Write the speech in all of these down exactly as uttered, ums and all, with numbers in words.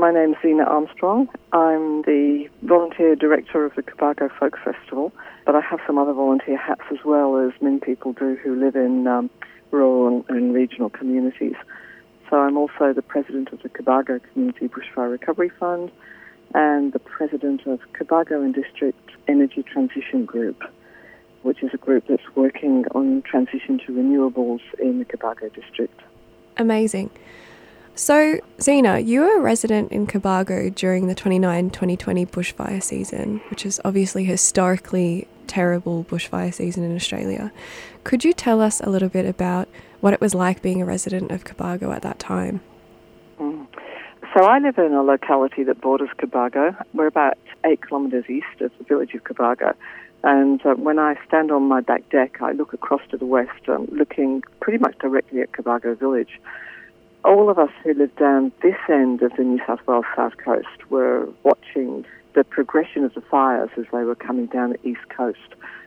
My name's Zena Armstrong. I'm the volunteer director of the Cobargo Folk Festival, but I have some other volunteer hats as well, as many people do who live in um, rural and regional communities. So I'm also the president of the Cobargo Community Bushfire Recovery Fund and the president of Cobargo and District Energy Transition Group, which is a group that's working on transition to renewables in the Cobargo district. Amazing. So, Zena, you were a resident in Cobargo during the twenty-nine twenty twenty bushfire season, which is obviously a historically terrible bushfire season in Australia. Could you tell us a little bit about what it was like being a resident of Cobargo at that time? Mm. So I live in a locality that borders Cobargo. We're about eight kilometres east of the village of Cobargo. And uh, when I stand on my back deck, I look across to the west, um, looking pretty much directly at Cobargo village. All of us who live down this end of the New South Wales south coast were watching the progression of the fires as they were coming down the east coast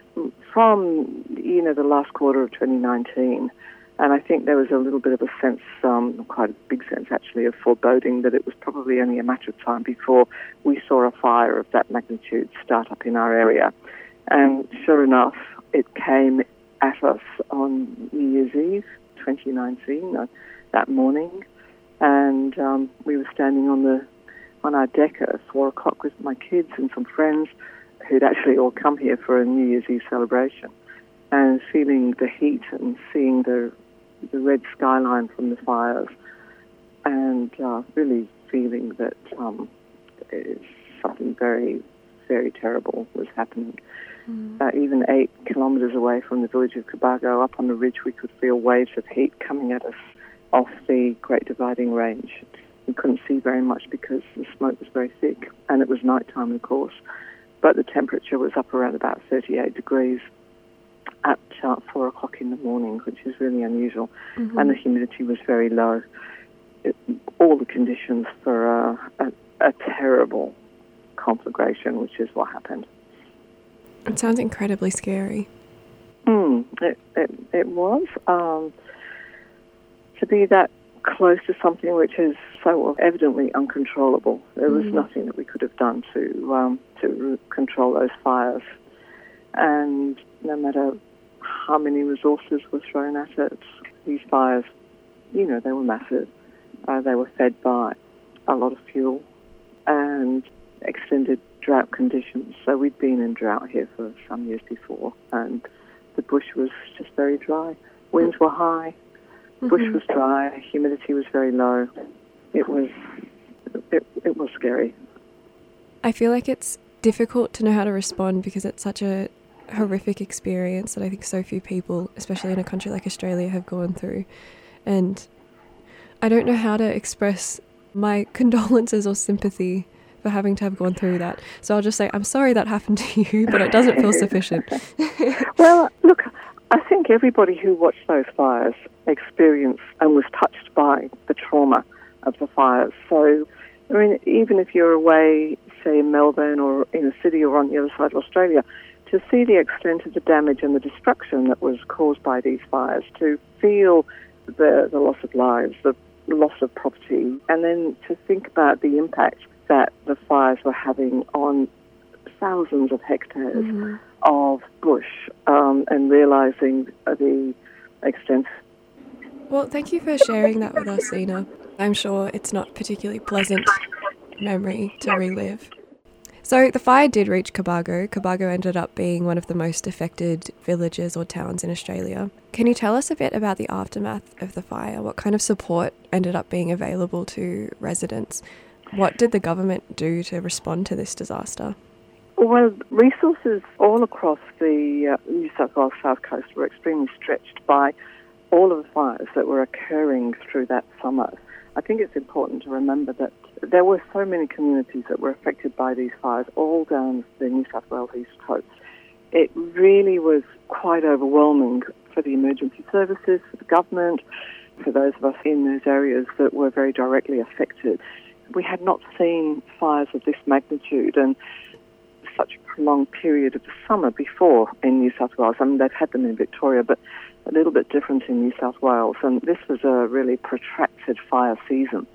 from, you know, the last quarter of twenty nineteen. And I think there was a little bit of a sense, um, quite a big sense actually, of foreboding that it was probably only a matter of time before we saw a fire of that magnitude start up in our area. And sure enough, it came at us on New Year's Eve, twenty nineteen, uh, that morning, and um, we were standing on the on our deck at four o'clock with my kids and some friends who'd actually all come here for a New Year's Eve celebration, and feeling the heat and seeing the the red skyline from the fires, and uh, really feeling that um, something very, very terrible was happening. Mm. Uh, even eight kilometres away from the village of Cobargo, up on the ridge, we could feel waves of heat coming at us off the Great Dividing Range. We couldn't see very much because the smoke was very thick, and it was night time, of course, but the temperature was up around about thirty-eight degrees at uh, four o'clock in the morning, which is really unusual, mm-hmm. and the humidity was very low. It, all the conditions for uh, a, a terrible conflagration, which is what happened. It sounds incredibly scary. Mm, it, it, it was. Um, to be that close to something which is so evidently uncontrollable, there was mm. nothing that we could have done to um, to control those fires. And no matter how many resources were thrown at it, these fires, you know, they were massive. Uh, they were fed by a lot of fuel and extended drought conditions. So we'd been in drought here for some years before, and the bush was just very dry. Winds were high, bush mm-hmm. was dry, humidity was very low. It was it, it was scary. I feel like it's difficult to know how to respond because it's such a horrific experience that I think so few people, especially in a country like Australia, have gone through. And I don't know how to express my condolences or sympathy for having to have gone through that. So I'll just say, I'm sorry that happened to you, but it doesn't feel sufficient. Well, look, I think everybody who watched those fires experienced and was touched by the trauma of the fires. So, I mean, even if you're away, say, in Melbourne or in a city or on the other side of Australia, to see the extent of the damage and the destruction that was caused by these fires, to feel the, the loss of lives, the loss of property, and then to think about the impact that the fires were having on thousands of hectares mm-hmm. of bush, um, and realising the extent. Well, thank you for sharing that with us, Zena. I'm sure it's not a particularly pleasant memory to relive. So the fire did reach Cobargo. Cobargo ended up being one of the most affected villages or towns in Australia. Can you tell us a bit about the aftermath of the fire? What kind of support ended up being available to residents? What did the government do to respond to this disaster? Well, resources all across the uh, New South Wales south coast were extremely stretched by all of the fires that were occurring through that summer. I think it's important to remember that there were so many communities that were affected by these fires all down the New South Wales east coast. It really was quite overwhelming for the emergency services, for the government, for those of us in those areas that were very directly affected. We had not seen fires of this magnitude and such a prolonged period of the summer before in New South Wales. I mean, they've had them in Victoria, but a little bit different in New South Wales. And this was a really protracted fire season.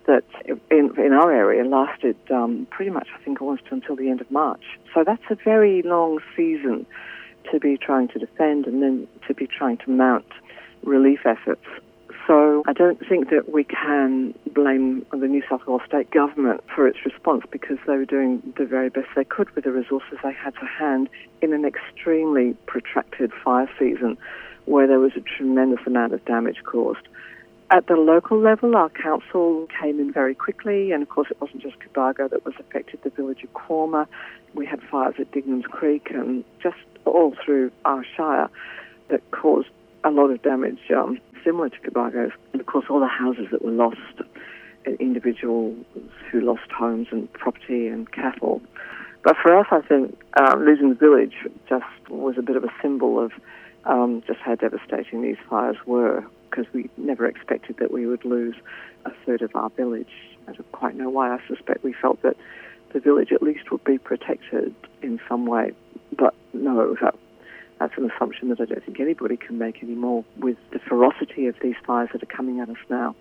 that in, in our area lasted um, pretty much, I think, almost until the end of March. So that's a very long season to be trying to defend and then to be trying to mount relief efforts. So I don't think that we can blame the New South Wales state government for its response, because they were doing the very best they could with the resources they had to hand in an extremely protracted fire season where there was a tremendous amount of damage caused. At the local level, our council came in very quickly, and of course it wasn't just Cobargo that was affected, the village of Corma. We had fires at Dignams Creek and just all through our shire that caused a lot of damage um, similar to Cobargo's. And of course all the houses that were lost, individuals who lost homes and property and cattle. But for us, I think uh, losing the village just was a bit of a symbol of um, just how devastating these fires were, because we never expected that we would lose a third of our village. I don't quite know why. I suspect we felt that the village at least would be protected in some way. But no, that, that's an assumption that I don't think anybody can make anymore with the ferocity of these fires that are coming at us now.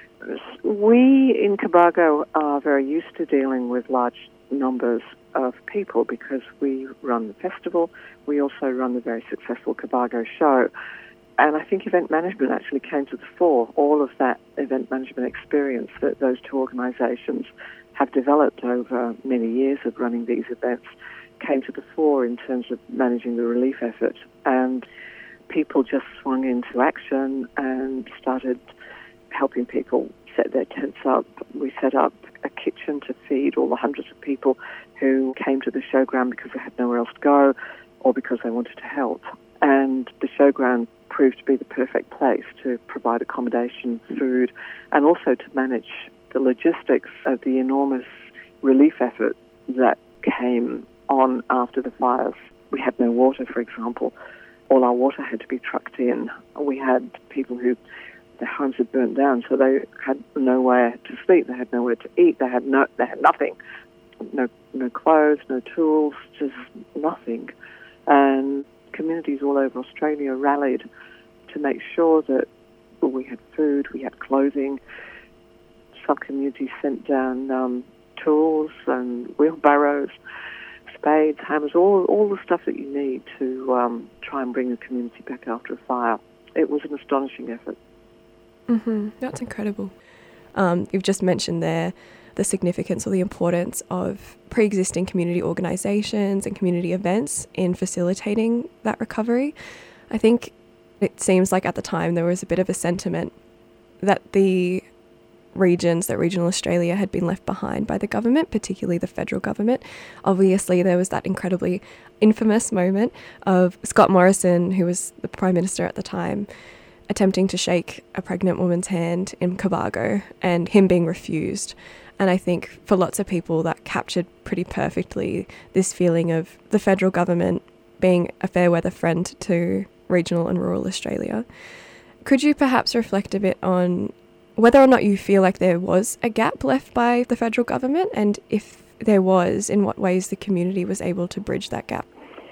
We in Cobargo are very used to dealing with large numbers of people because we run the festival. We also run the very successful Cobargo show. And I think event management actually came to the fore. All of that event management experience that those two organisations have developed over many years of running these events came to the fore in terms of managing the relief effort. And people just swung into action and started helping people set their tents up. We set up a kitchen to feed all the hundreds of people who came to the showground because they had nowhere else to go or because they wanted to help. And the showground proved to be the perfect place to provide accommodation, food, and also to manage the logistics of the enormous relief effort that came on after the fires. We had no water, for example. All our water had to be trucked in. We had people who their homes had burnt down, so they had nowhere to sleep. They had nowhere to eat. They had no, they had nothing. No, no clothes, no tools, just nothing. And communities all over Australia rallied to make sure that we had food, we had clothing. Some communities sent down um, tools and wheelbarrows, spades, hammers, all all the stuff that you need to um, try and bring the community back after a fire. It was an astonishing effort. Mm-hmm. That's incredible. Um, you've just mentioned there the significance or the importance of pre-existing community organisations and community events in facilitating that recovery. I think it seems like at the time there was a bit of a sentiment that the regions, that regional Australia had been left behind by the government, particularly the federal government. Obviously, there was that incredibly infamous moment of Scott Morrison, who was the Prime Minister at the time, attempting to shake a pregnant woman's hand in Cobargo and him being refused. And I think for lots of people that captured pretty perfectly this feeling of the federal government being a fair weather friend to regional and rural Australia. Could you perhaps reflect a bit on whether or not you feel like there was a gap left by the federal government, and if there was, in what ways the community was able to bridge that gap?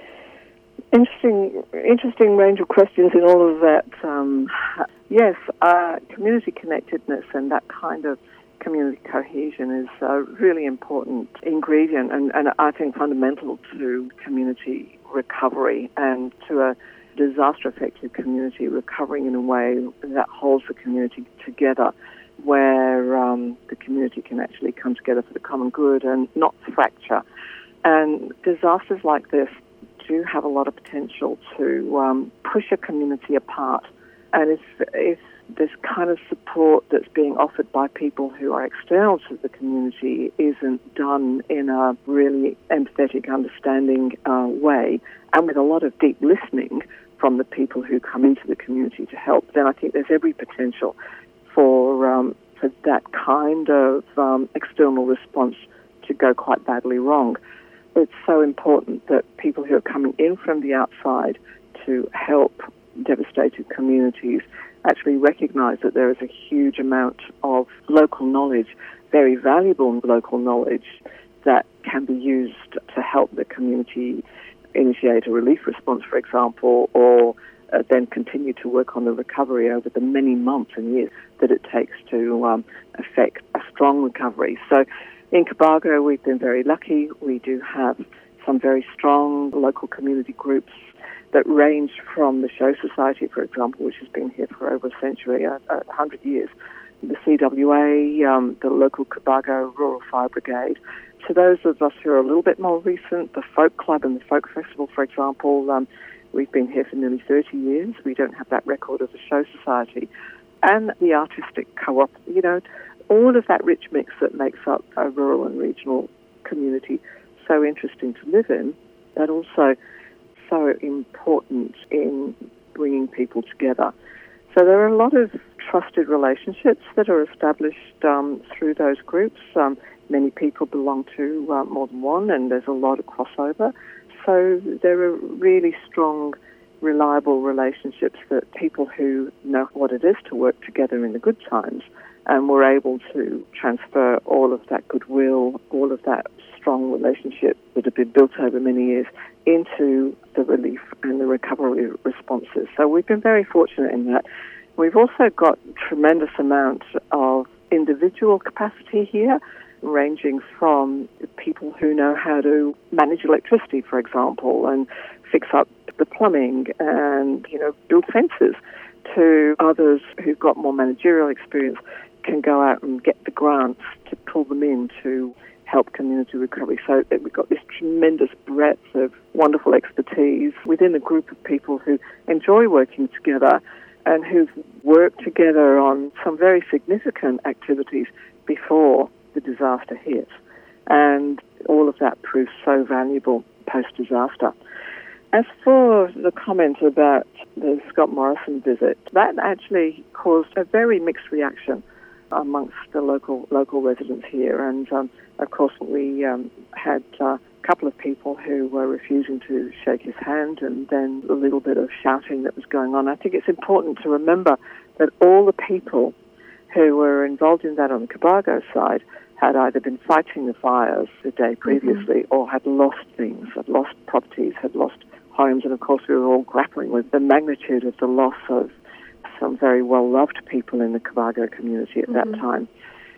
Interesting, interesting range of questions in all of that. Um, yes, uh, community connectedness and that kind of community cohesion is a really important ingredient and, and I think fundamental to community recovery and to a disaster-affected community recovering in a way that holds the community together, where um, the community can actually come together for the common good and not fracture. And disasters like this do have a lot of potential to um, push a community apart. And if, if this kind of support that's being offered by people who are external to the community isn't done in a really empathetic, understanding uh, way, and with a lot of deep listening from the people who come into the community to help, then I think there's every potential for um, for that kind of um, external response to go quite badly wrong. It's so important that people who are coming in from the outside to help devastated communities actually recognise that there is a huge amount of local knowledge, very valuable local knowledge, that can be used to help the community initiate a relief response, for example, or uh, then continue to work on the recovery over the many months and years that it takes to um, effect a strong recovery. So in Cobargo, we've been very lucky. We do have some very strong local community groups that range from the Show Society, for example, which has been here for over a century, a, a hundred years, the C W A, um, the local Cobargo Rural Fire Brigade. To those of us who are a little bit more recent, the Folk Club and the Folk Festival, for example, um, we've been here for nearly thirty years. We don't have that record of the Show Society. And the Artistic Co-op, you know, all of that rich mix that makes up a rural and regional community so interesting to live in, but also so important in bringing people together. So there are a lot of trusted relationships that are established um, through those groups. Um, many people belong to uh, more than one, and there's a lot of crossover. So there are really strong, reliable relationships that people who know what it is to work together in the good times, and we're able to transfer all of that goodwill, all of that strong relationship that have been built over many years into the relief and the recovery responses. So we've been very fortunate in that. We've also got a tremendous amount of individual capacity here, ranging from people who know how to manage electricity, for example, and fix up the plumbing and, you know, build fences, to others who've got more managerial experience can go out and get the grants to pull them in to help community recovery. So we've got this tremendous breadth of wonderful expertise within a group of people who enjoy working together and who've worked together on some very significant activities before the disaster hit. And all of that proves so valuable post-disaster. As for the comment about the Scott Morrison visit, that actually caused a very mixed reaction amongst the local local residents here. And, um, of course, we um, had uh, a couple of people who were refusing to shake his hand, and then a little bit of shouting that was going on. I think it's important to remember that all the people who were involved in that on the Cobargo side had either been fighting the fires the day previously mm-hmm. or had lost things, had lost properties, had lost homes, and of course we were all grappling with the magnitude of the loss of some very well-loved people in the Cobargo community at mm-hmm. that time.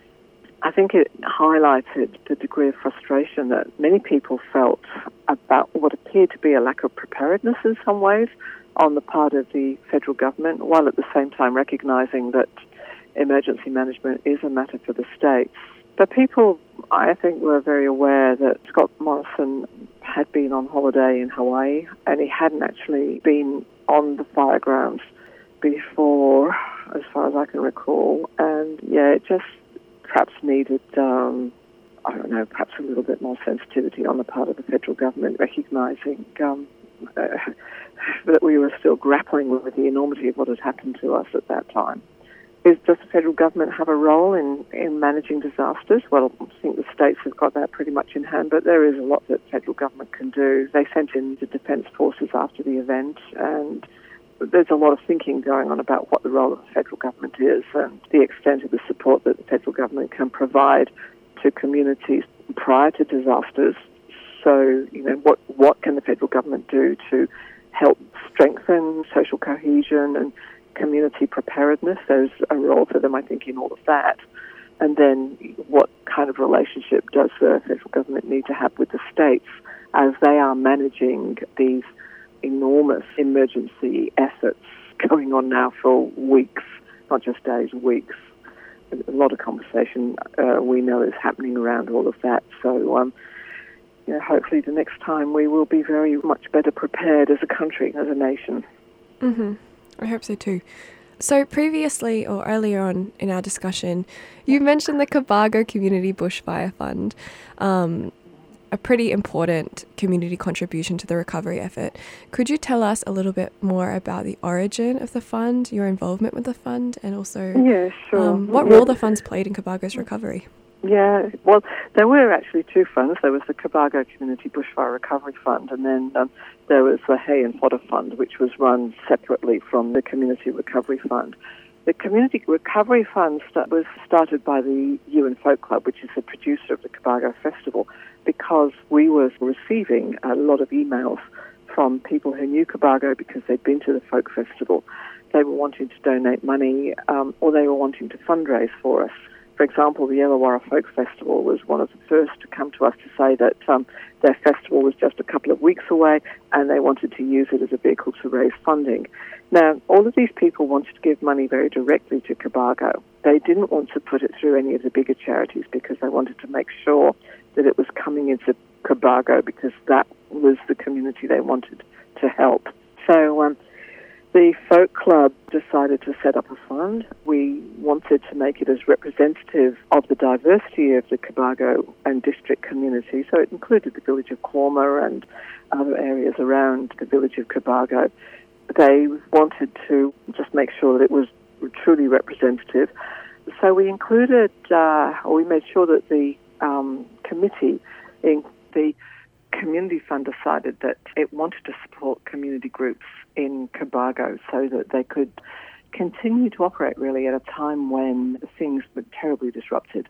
I think it highlighted the degree of frustration that many people felt about what appeared to be a lack of preparedness in some ways on the part of the federal government, while at the same time recognising that emergency management is a matter for the states. But people, I think, were very aware that Scott Morrison had been on holiday in Hawaii, and he hadn't actually been on the fire grounds before, as far as I can recall. And, yeah, it just perhaps needed, um, I don't know, perhaps a little bit more sensitivity on the part of the federal government, recognising um, uh, that we were still grappling with the enormity of what had happened to us at that time. Is, does the federal government have a role in, in managing disasters? Well, I think the states have got that pretty much in hand, but there is a lot that the federal government can do. They sent in the Defence Forces after the event, and there's a lot of thinking going on about what the role of the federal government is and the extent of the support that the federal government can provide to communities prior to disasters. So, you know, what, what can the federal government do to help strengthen social cohesion and community preparedness? There's a role for them, I think, in all of that. And then what kind of relationship does the federal government need to have with the states as they are managing these enormous emergency efforts going on now for weeks, not just days, weeks. A lot of conversation uh, we know is happening around all of that. So um, you know, hopefully the next time we will be very much better prepared as a country, as a nation. Mm-hmm. I hope so too. So previously or earlier on in our discussion, you mentioned the Cobargo Community Bushfire Fund, um, a pretty important community contribution to the recovery effort. Could you tell us a little bit more about the origin of the fund, your involvement with the fund, and also yeah, sure. um, what role the fund's played in Cobargo's recovery? Yeah, well, there were actually two funds. There was the Cobargo Community Bushfire Recovery Fund, and then um, there was the Hay and Fodder Fund, which was run separately from the Community Recovery Fund. The Community Recovery Fund st- was started by the Yuin Folk Club, which is the producer of the Cobargo Festival, because we were receiving a lot of emails from people who knew Cobargo because they'd been to the folk festival. They were wanting to donate money um, or they were wanting to fundraise for us. For example, the Illawarra Folk Festival was one of the first to come to us to say that um, their festival was just a couple of weeks away and they wanted to use it as a vehicle to raise funding. Now, all of these people wanted to give money very directly to Cobargo. They didn't want to put it through any of the bigger charities because they wanted to make sure that it was coming into Cobargo because that was the community they wanted to help. So um, the folk club decided to set up a fund. We wanted to make it as representative of the diversity of the Cobargo and district community, so it included the village of Quorma and other areas around the village of Cobargo. They wanted to just make sure that it was truly representative. So we included, uh, or we made sure that the um, committee, in the community fund, decided that it wanted to support community groups in Cobargo so that they could continue to operate really at a time when things were terribly disrupted.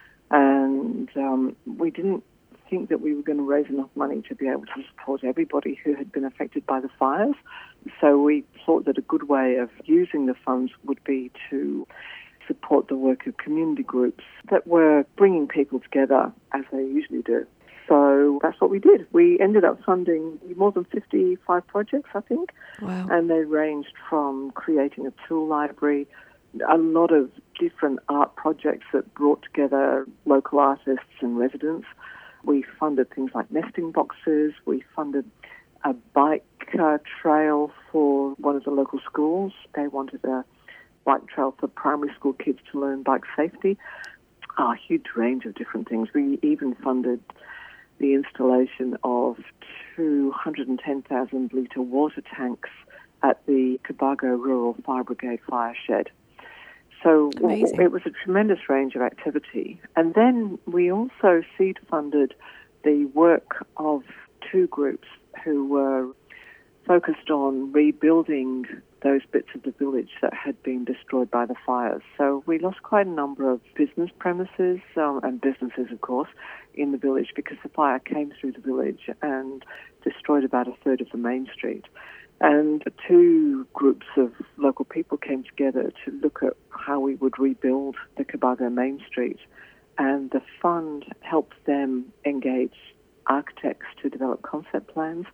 And um, we didn't think that we were going to raise enough money to be able to support everybody who had been affected by the fires. So we thought that a good way of using the funds would be to support the work of community groups that were bringing people together as they usually do. So that's what we did. We ended up funding more than fifty-five projects, I think. Wow. And they ranged from creating a tool library, a lot of different art projects that brought together local artists and residents. We funded things like nesting boxes. We funded a bike uh, trail for one of the local schools. They wanted a bike trail for primary school kids to learn bike safety. A huge range of different things. We even funded the installation of two hundred ten thousand litre water tanks at the Cobargo Rural Fire Brigade fire shed. So Amazing. It was a tremendous range of activity. And then we also seed funded the work of two groups who were focused on rebuilding those bits of the village that had been destroyed by the fires. So we lost quite a number of business premises um, and businesses, of course, in the village because the fire came through the village and destroyed about a third of the main street. And two groups of local people came together to look at how we would rebuild the Cobargo Main Street. And the fund helped them engage architects to develop concept plans,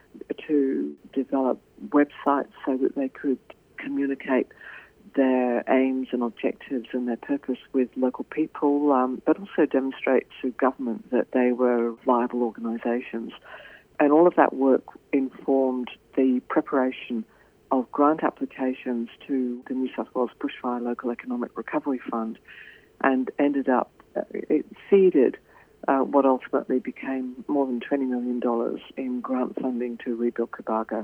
to develop websites so that they could communicate their aims and objectives and their purpose with local people, um, but also demonstrate to government that they were viable organisations. And all of that work informed the preparation of grant applications to the New South Wales Bushfire Local Economic Recovery Fund and ended up, it seeded uh, what ultimately became more than twenty million dollars in grant funding to rebuild Cobargo.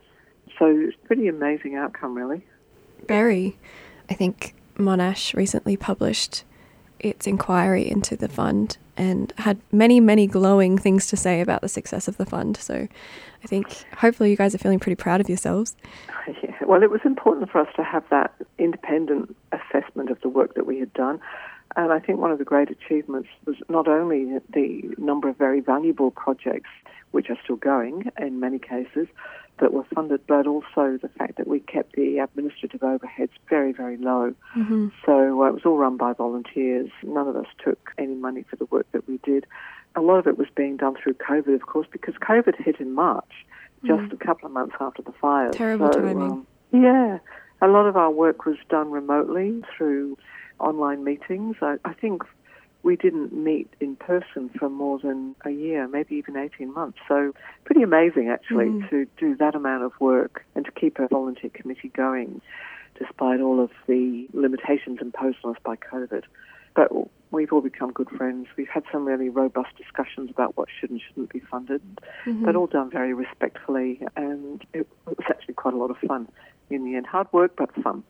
So it's a pretty amazing outcome, really. Very. I think Monash recently published its inquiry into the fund and had many, many glowing things to say about the success of the fund. So I think hopefully you guys are feeling pretty proud of yourselves. Yeah, well, it was important for us to have that independent assessment of the work that we had done. And I think one of the great achievements was not only the number of very valuable projects, which are still going in many cases, that were funded, but also the fact that we kept the administrative overheads very, very low. Mm-hmm. So uh, it was all run by volunteers. None of us took any money for the work that we did. A lot of it was being done through COVID, of course, because COVID hit in March, just mm. a couple of months after the fires. Terrible so, timing. Um, yeah. A lot of our work was done remotely through online meetings. I, I think we didn't meet in person for more than a year, maybe even eighteen months. So pretty amazing, actually, mm. to do that amount of work and to keep a volunteer committee going despite all of the limitations imposed on us by COVID. But we've all become good friends. We've had some really robust discussions about what should and shouldn't be funded, mm-hmm. but all done very respectfully, and it was actually quite a lot of fun in the end. Hard work, but fun.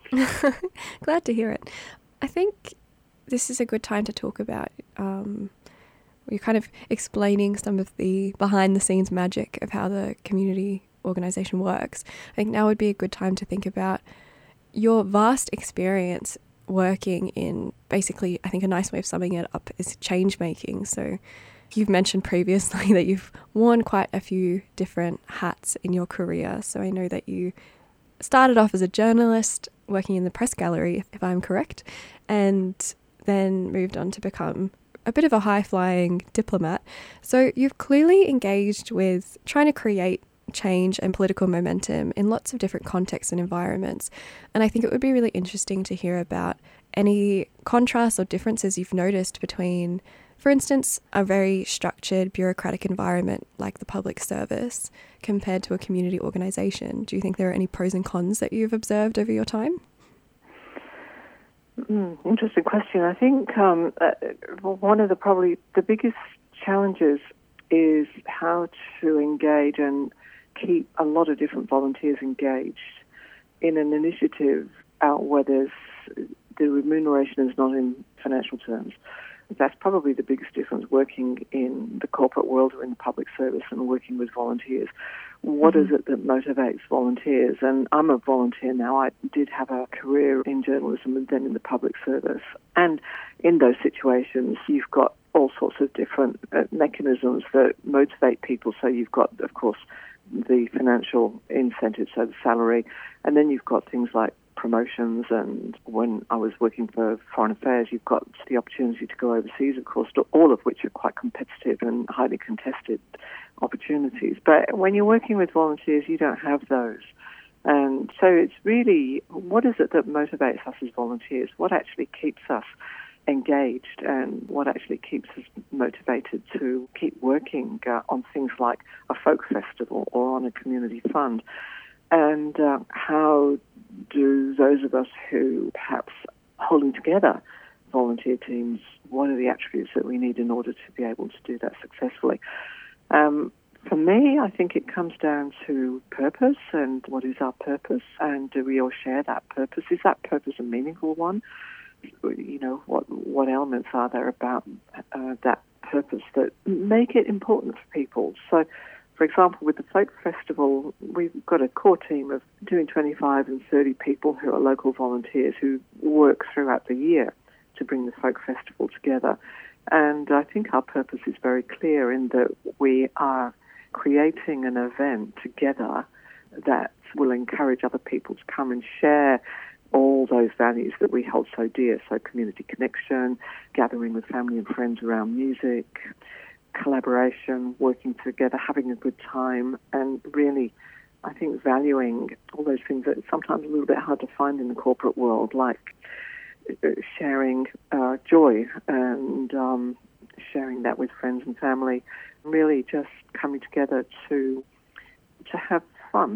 Glad to hear it. I think this is a good time to talk about, um, you're kind of explaining some of the behind-the-scenes magic of how the community organisation works. I think now would be a good time to think about your vast experience working in, basically, I think a nice way of summing it up is change-making. So You've mentioned previously that you've worn quite a few different hats in your career. So I know that you started off as a journalist working in the press gallery, if I'm correct, and then moved on to become a bit of a high-flying diplomat. So you've clearly engaged with trying to create change and political momentum in lots of different contexts and environments. And I think it would be really interesting to hear about any contrasts or differences you've noticed between, for instance, a very structured bureaucratic environment like the public service compared to a community organisation. Do you think there are any pros and cons that you've observed over your time? Mm, interesting question. I think um, uh, one of the probably the biggest challenges is how to engage and keep a lot of different volunteers engaged in an initiative out where there's, the remuneration is not in financial terms. That's probably the biggest difference, working in the corporate world or in the public service and working with volunteers. What mm-hmm. is it that motivates volunteers? And I'm a volunteer now. I did have a career in journalism and then in the public service. And in those situations, you've got all sorts of different uh, mechanisms that motivate people. So you've got, of course, the financial incentives, so the salary, and then you've got things like promotions, and when I was working for Foreign Affairs, you've got the opportunity to go overseas, of course, all of which are quite competitive and highly contested opportunities. But when you're working with volunteers, you don't have those. And so it's really, what is it that motivates us as volunteers? What actually keeps us engaged, and what actually keeps us motivated to keep working uh, on things like a folk festival or on a community fund? And uh, how do those of us who perhaps holding together volunteer teams, what are the attributes that we need in order to be able to do that successfully? Um, for me, I think it comes down to purpose, and what is our purpose, and do we all share that purpose? Is that purpose a meaningful one? You know, what what elements are there about uh, that purpose that make it important for people? So, for example, with the Folk Festival, we've got a core team of between twenty-five and thirty people who are local volunteers who work throughout the year to bring the Folk Festival together. And I think our purpose is very clear in that we are creating an event together that will encourage other people to come and share all those values that we hold so dear, so community connection, gathering with family and friends around music, collaboration, working together, having a good time, and really, I think, valuing all those things that are sometimes a little bit hard to find in the corporate world, like sharing uh, joy and um, sharing that with friends and family, really just coming together to to have fun.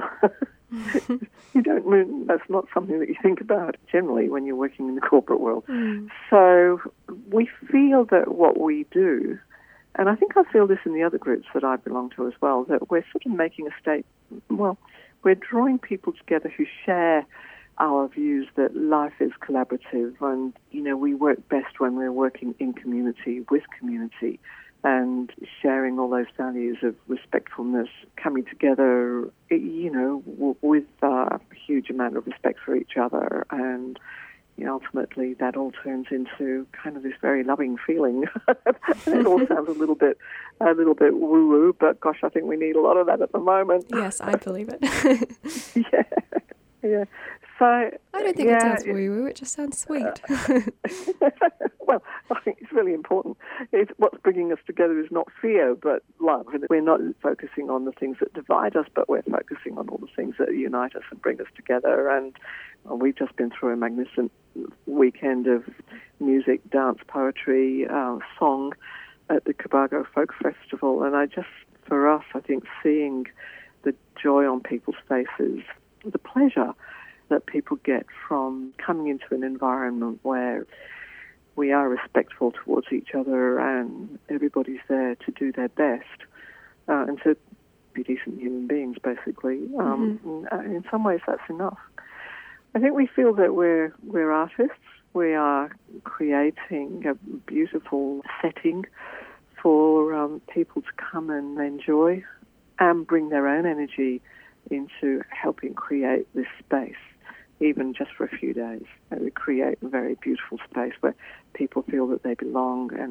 You don't, that's not something that you think about generally when you're working in the corporate world. Mm. So we feel that what we do, and I think I feel this in the other groups that I belong to as well, that we're sort of making a state, well, we're drawing people together who share our views that life is collaborative, and, you know, we work best when we're working in community, with community, and sharing all those values of respectfulness, coming together, you know, w- with a huge amount of respect for each other. And, you know, ultimately that all turns into kind of this very loving feeling. It all sounds a little bit, a little bit woo-woo, but gosh, I think we need a lot of that at the moment. Yes, I believe it. yeah, yeah. So I don't think yeah, it sounds woo-woo, it just sounds sweet. Uh, well, I think it's really important. It's, what's bringing us together is not fear, but love. And we're not focusing on the things that divide us, but we're focusing on all the things that unite us and bring us together. And well, we've just been through a magnificent weekend of music, dance, poetry, uh, song at the Cobargo Folk Festival. And I just, for us, I think seeing the joy on people's faces, the pleasure that people get from coming into an environment where we are respectful towards each other and everybody's there to do their best uh, and to be decent human beings, basically. Um, mm-hmm. In some ways, that's enough. I think we feel that we're we're artists. We are creating a beautiful setting for um, people to come and enjoy and bring their own energy into helping create this space, even just for a few days. And we create a very beautiful space where people feel that they belong and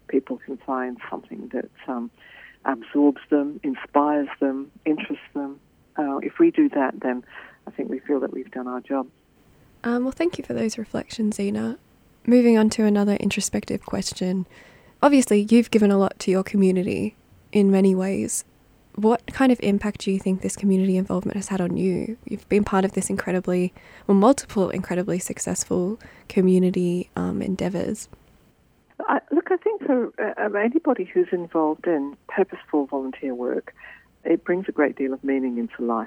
people can find something that um, absorbs them, inspires them, interests them. Uh, if we do that, then I think we feel that we've done our job. Um, well, thank you for those reflections, Zena. Moving on to another introspective question. Obviously, you've given a lot to your community in many ways. What kind of impact do you think this community involvement has had on you? You've been part of this incredibly, well, multiple incredibly successful community um, endeavours. I, look, I think for uh, anybody who's involved in purposeful volunteer work, it brings a great deal of meaning into life.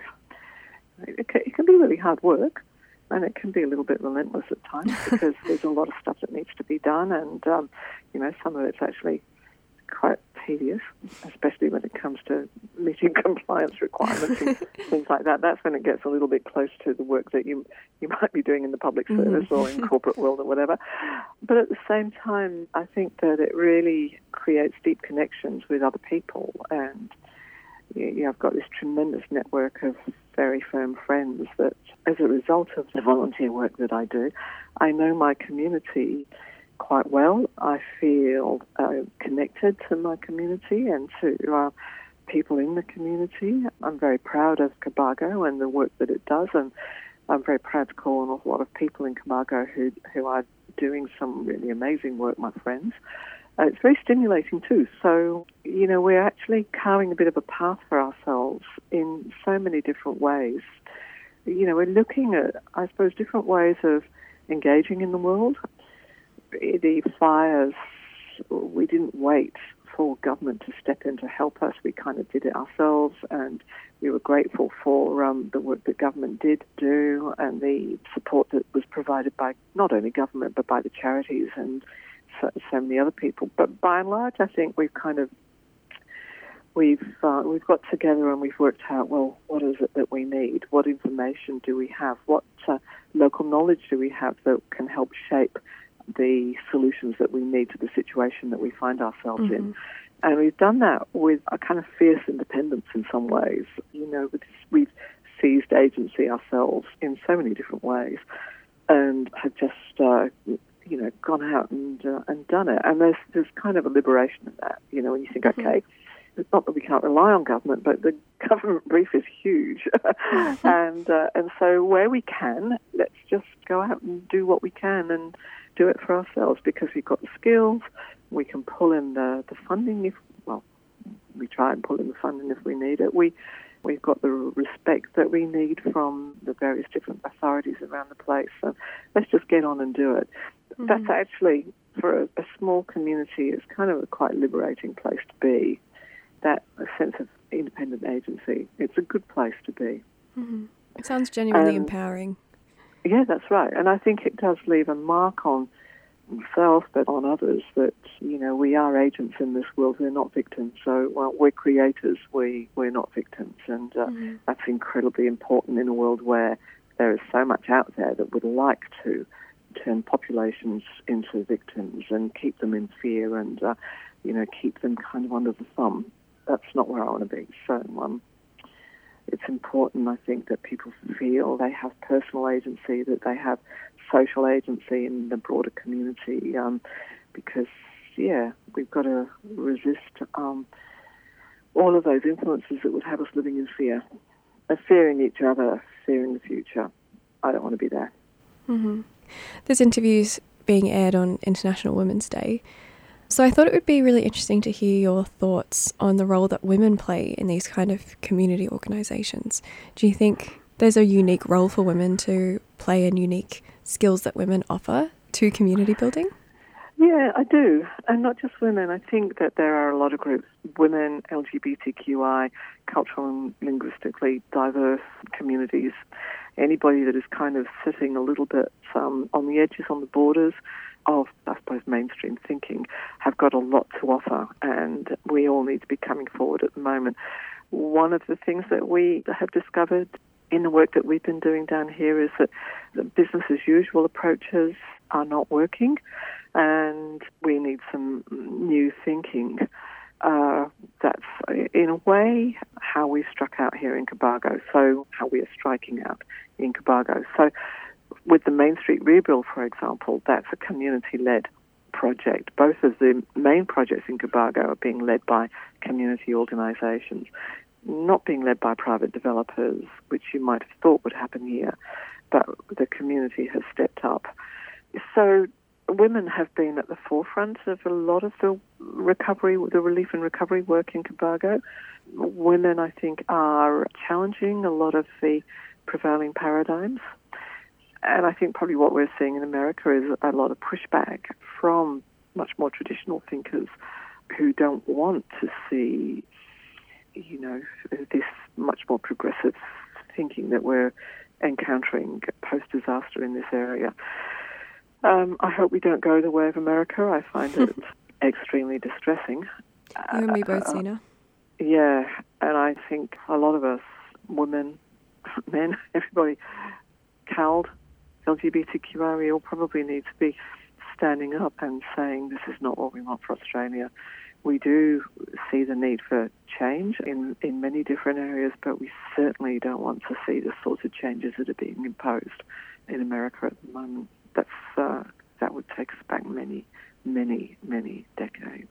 It can, it can be really hard work, and it can be a little bit relentless at times because there's a lot of stuff that needs to be done, and um, you know, some of it's actually quite tedious, especially when it comes to meeting compliance requirements and things like that. That's when it gets a little bit close to the work that you you might be doing in the public service mm-hmm. or in corporate world or whatever. But at the same time, I think that it really creates deep connections with other people, and you know, I've got this tremendous network of very firm friends that, as a result of the volunteer work that I do, I know my community quite well. I feel uh, connected to my community and to uh, people in the community. I'm very proud of Cobargo and the work that it does, and I'm very proud to call an awful lot of people in Cobargo who, who are doing some really amazing work, my friends. Uh, it's very stimulating too. So, you know, we're actually carving a bit of a path for ourselves in so many different ways. You know, we're looking at, I suppose, different ways of engaging in the world. The fires, we didn't wait for government to step in to help us. We kind of did it ourselves, and we were grateful for um, the work that government did do and the support that was provided by not only government but by the charities and so, so many other people. But by and large, I think we've kind of we've uh, we've got together and we've worked out, well, what is it that we need? What information do we have? What uh, local knowledge do we have that can help shape the solutions that we need to the situation that we find ourselves mm-hmm. in? And we've done that with a kind of fierce independence in some ways. You know, we've seized agency ourselves in so many different ways and have just, uh, you know, gone out and uh, and done it. And there's there's kind of a liberation in that, you know, when you think, mm-hmm. okay, it's not that we can't rely on government, but the government brief is huge. mm-hmm. And uh, and so where we can, let's just go out and do what we can and do it for ourselves, because we've got the skills. We can pull in the, the funding if, well, we try and pull in the funding if we need it. We, we've got the respect that we need from the various different authorities around the place. So let's just get on and do it. Mm-hmm. That's actually, for a, a small community, it's kind of a quite liberating place to be. That a sense of independent agency. It's a good place to be. Mm-hmm. It sounds genuinely um, empowering. Yeah, that's right. And I think it does leave a mark on myself, but on others, that, you know, we are agents in this world. We're not victims. So, well, we're creators. We, we're not victims. And uh, mm-hmm. that's incredibly important in a world where there is so much out there that would like to turn populations into victims and keep them in fear and, uh, you know, keep them kind of under the thumb. That's not where I want to be. So, um, it's important, I think, that people feel they have personal agency, that they have social agency in the broader community, um, because, yeah, we've got to resist um, all of those influences that would have us living in fear, uh, fearing each other, fearing the future. I don't want to be there. Mm-hmm. There's interviews being aired on International Women's Day. So I thought it would be really interesting to hear your thoughts on the role that women play in these kind of community organisations. Do you think there's a unique role for women to play and unique skills that women offer to community building? Yeah, I do. And not just women. I think that there are a lot of groups, women, L G B T Q I, cultural and linguistically diverse communities, anybody that is kind of sitting a little bit um, on the edges, on the borders of, I suppose, mainstream thinking, have got a lot to offer, and we all need to be coming forward at the moment. One of the things that we have discovered in the work that we've been doing down here is that the business as usual approaches are not working, and we need some new thinking. Uh, that's, in a way, how we struck out here in Cobargo, so how we are striking out in Cobargo. So with the Main Street Rebuild, for example, that's a community-led project. Both of the main projects in Cobargo are being led by community organisations, not being led by private developers, which you might have thought would happen here, but the community has stepped up. So women have been at the forefront of a lot of the recovery, the relief and recovery work in Cobargo. Women, I think, are challenging a lot of the prevailing paradigms. And I think probably what we're seeing in America is a lot of pushback from much more traditional thinkers who don't want to see, you know, this much more progressive thinking that we're encountering post-disaster in this area. Um, I hope we don't go the way of America. I find it extremely distressing. You and me both, Zena. Uh, yeah, and I think a lot of us, women, men, everybody, C A L D, L G B T Q I, we all probably need to be standing up and saying this is not what we want for Australia. We do see the need for change in, in many different areas, but we certainly don't want to see the sorts of changes that are being imposed in America at the moment. That's uh, that would take us back many, many, many decades.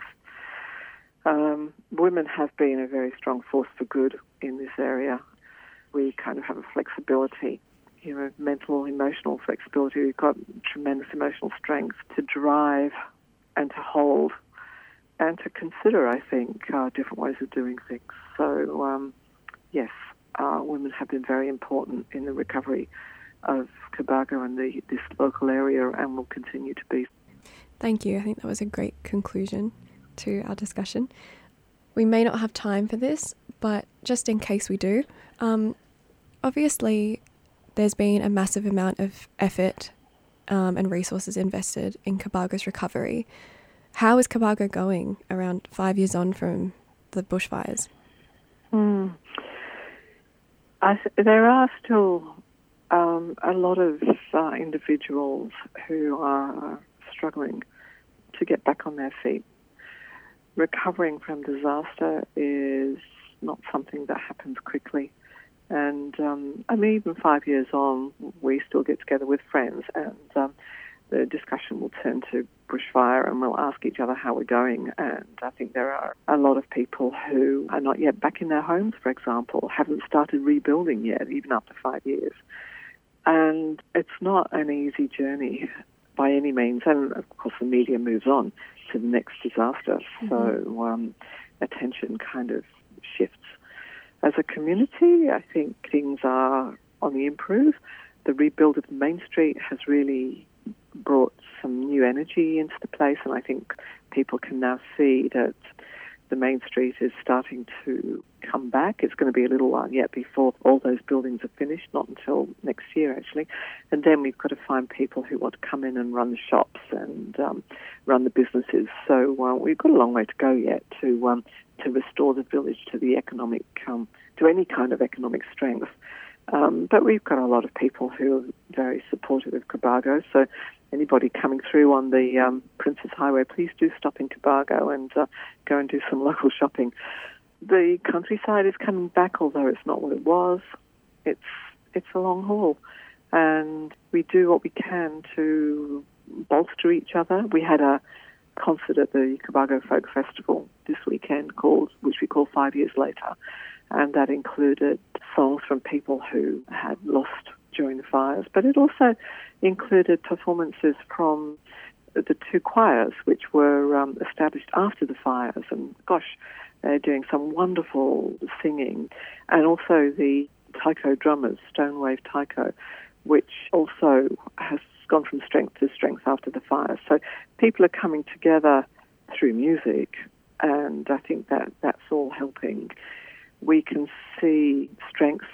Um, women have been a very strong force for good in this area. We kind of have a flexibility, you know, mental, emotional flexibility. We've got tremendous emotional strength to drive and to hold and to consider, I think, uh, different ways of doing things. So, um, yes, uh, women have been very important in the recovery of Cobargo and the, this local area, and will continue to be. Thank you. I think that was a great conclusion to our discussion. We may not have time for this, but just in case we do, um, obviously there's been a massive amount of effort um, and resources invested in Cobargo's recovery. How is Cobargo going around five years on from the bushfires? Mm. I th- there are still um, a lot of uh, individuals who are struggling to get back on their feet. Recovering from disaster is not something that happens quickly. And um, I mean, even five years on, we still get together with friends, and um, the discussion will turn to bushfire, and we'll ask each other how we're going. And I think there are a lot of people who are not yet back in their homes, for example, haven't started rebuilding yet, even after five years. And it's not an easy journey by any means. And of course, the media moves on to the next disaster, mm-hmm. so um, attention kind of shifts. As a community, I think things are on the improve. The rebuild of the Main Street has really brought some new energy into the place, and I think people can now see that the Main Street is starting to come back. It's going to be a little while yet before all those buildings are finished, not until next year actually. And then we've got to find people who want to come in and run the shops and um, run the businesses. So uh, we've got a long way to go yet to um, to restore the village to the economic, um, to any kind of economic strength. Um, but we've got a lot of people who are very supportive of Cobargo. So anybody coming through on the um, Princes Highway, please do stop in Cobargo and uh, go and do some local shopping. The countryside is coming back, although it's not what it was. It's it's a long haul, and we do what we can to bolster each other. We had a concert at the Cobargo Folk Festival this weekend called, which we call Five Years Later, and that included songs from people who had lost during the fires, but it also included performances from the two choirs which were um, established after the fires, and gosh, they're doing some wonderful singing, and also the taiko drummers, Stonewave Taiko, which also has gone from strength to strength after the fires. So people are coming together through music, and I think that that's all helping. We can see strength,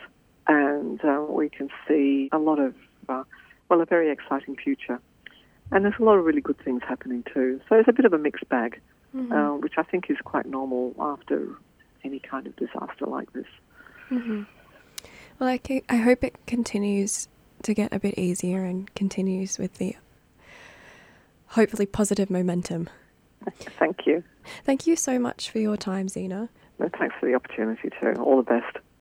and uh, we can see a lot of, uh, well, a very exciting future. And there's a lot of really good things happening too. So it's a bit of a mixed bag, mm-hmm. uh, which I think is quite normal after any kind of disaster like this. Mm-hmm. Well, I, ca- I hope it continues to get a bit easier and continues with the hopefully positive momentum. Thank you. Thank you so much for your time, Zena. No, thanks for the opportunity too. All the best.